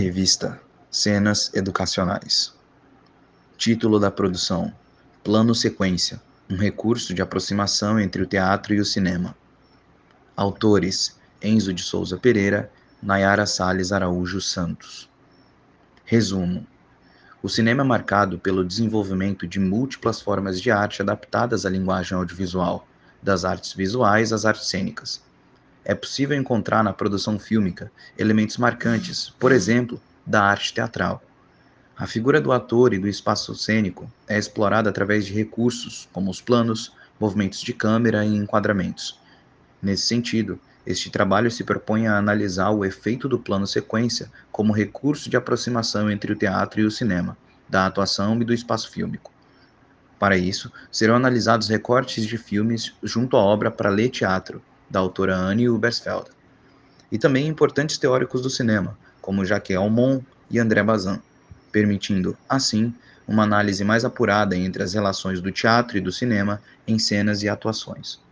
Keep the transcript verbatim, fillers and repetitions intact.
Revista Cenas Educacionais. Título da produção: Plano Sequência, um recurso de aproximação entre o teatro e o cinema. Autores: Enzo de Souza Pereira, Nayara Salles Araújo Santos. Resumo: o cinema é marcado pelo desenvolvimento de múltiplas formas de arte adaptadas à linguagem audiovisual, das artes visuais às artes cênicas. É possível encontrar na produção fílmica elementos marcantes, por exemplo, da arte teatral. A figura do ator e do espaço cênico é explorada através de recursos como os planos, movimentos de câmera e enquadramentos. Nesse sentido, este trabalho se propõe a analisar o efeito do plano sequência como recurso de aproximação entre o teatro e o cinema, da atuação e do espaço fílmico. Para isso, serão analisados recortes de filmes junto à obra Para Ler Teatro, da autora Anne Ubersfeld, e também importantes teóricos do cinema, como Jacques Aumont e André Bazin, permitindo, assim, uma análise mais apurada entre as relações do teatro e do cinema em cenas e atuações.